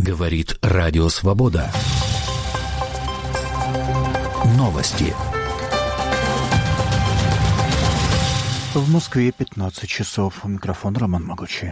Говорит Радио Свобода. Новости. В Москве 15 часов. У микрофона Роман Могучий.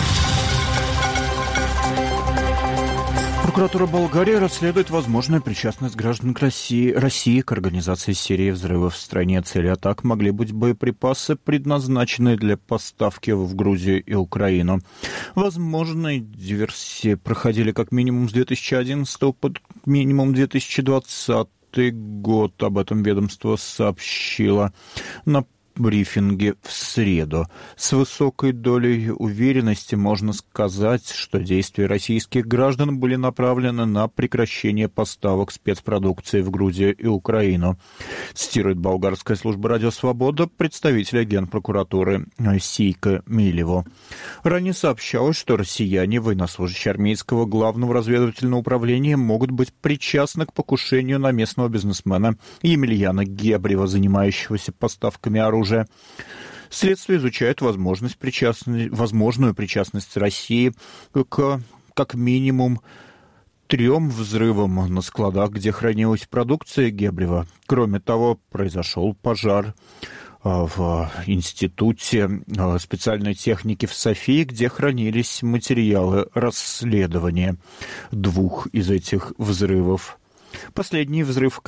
Прокуратура Болгарии расследует возможную причастность граждан России к организации серии взрывов в стране. Целью атак могли быть боеприпасы, предназначенные для поставки в Грузию и Украину. Возможные диверсии проходили как минимум с 2011 по минимум 2020 год. Об этом ведомство сообщило на брифинге в среду. С высокой долей уверенности можно сказать, что действия российских граждан были направлены на прекращение поставок спецпродукции в Грузию и Украину, цитирует болгарская служба «Радио Свобода» представителя Генпрокуратуры Сейка Милеву. Ранее сообщалось, что россияне, военнослужащие армейского главного разведывательного управления, могут быть причастны к покушению на местного бизнесмена Емельяна Гебрева, занимающегося поставками оружия. Следствие изучает возможную причастность России к как минимум 3 взрывам на складах, где хранилась продукция Гебрева. Кроме того, произошел пожар в Институте специальной техники в Софии, где хранились материалы расследования 2 из этих взрывов. Последний взрыв,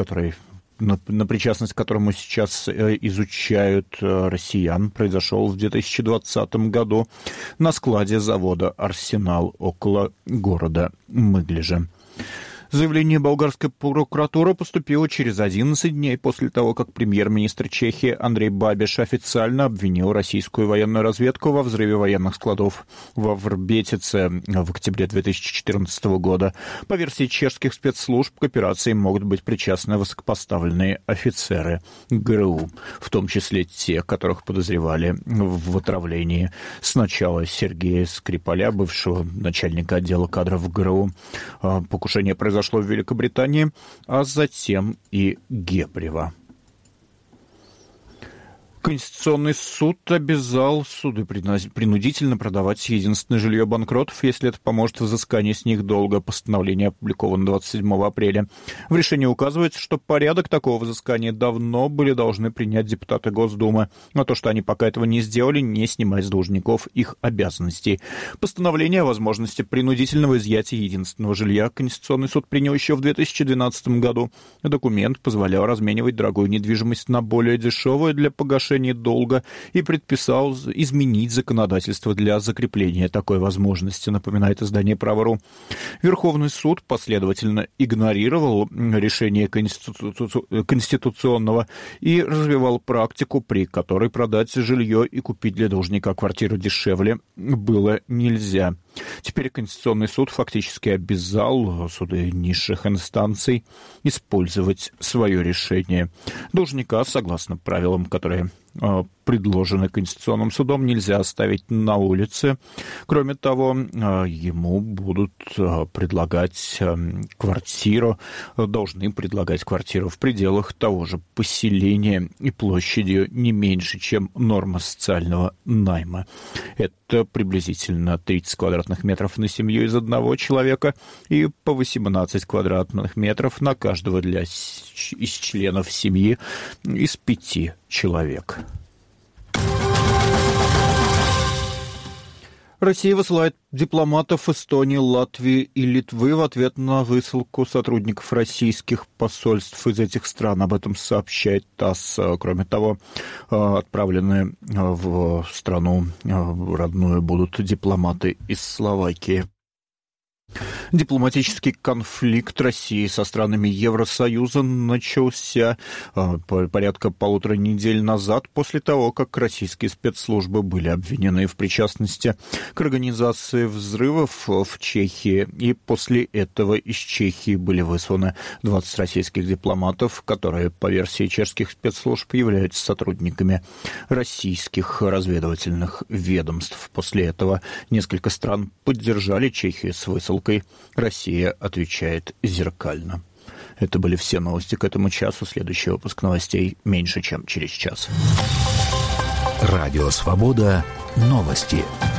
на причастность к которому сейчас изучают россиян, произошел в 2020 году на складе завода «Арсенал» около города Мыглижа. Заявление болгарской прокуратуры поступило через 11 дней после того, как премьер-министр Чехии Андрей Бабиш официально обвинил российскую военную разведку во взрыве военных складов во Врбетице в октябре 2014 года. По версии чешских спецслужб, к операции могут быть причастны высокопоставленные офицеры ГРУ, в том числе те, которых подозревали в отравлении. Сначала Сергея Скрипаля, бывшего начальника отдела кадров ГРУ. Покушение произошло в Великобритании, а затем и Гебрева. Конституционный суд обязал суды принудительно продавать единственное жилье банкротов, если это поможет в взыскании с них долга. Постановление опубликовано 27 апреля. В решении указывается, что порядок такого взыскания давно были должны принять депутаты Госдумы, но то, что они пока этого не сделали, не снимает с должников их обязанностей. Постановление о возможности принудительного изъятия единственного жилья Конституционный суд принял еще в 2012 году. Документ позволял разменивать дорогую недвижимость на более дешевую для погашения долга и предписал изменить законодательство для закрепления такой возможности, напоминает издание «Право.ру». Верховный суд последовательно игнорировал решение Конституционного и развивал практику, при которой продать жилье и купить для должника квартиру дешевле было нельзя. Теперь Конституционный суд фактически обязал суды низших инстанций использовать свое решение. Должника, согласно правилам, которые предложены Конституционным судом, нельзя оставить на улице. Кроме того, ему будут предлагать квартиру, должны предлагать квартиру в пределах того же поселения и площадью не меньше, чем норма социального найма. Это приблизительно 30 квадратных метров на семью из одного человека и по 18 квадратных метров на каждого из членов семьи из 5 человек. Россия высылает дипломатов Эстонии, Латвии и Литвы в ответ на высылку сотрудников российских посольств из этих стран. Об этом сообщает ТАСС. Кроме того, отправлены в страну родную будут дипломаты из Словакии. Дипломатический конфликт России со странами Евросоюза начался порядка 1,5 недель назад, после того, как российские спецслужбы были обвинены в причастности к организации взрывов в Чехии. И после этого из Чехии были высланы 20 российских дипломатов, которые, по версии чешских спецслужб, являются сотрудниками российских разведывательных ведомств. После этого несколько стран поддержали Чехию с высылкой. Россия отвечает зеркально. Это были все новости к этому часу. Следующий выпуск новостей меньше, чем через час. Радио «Свобода». Новости.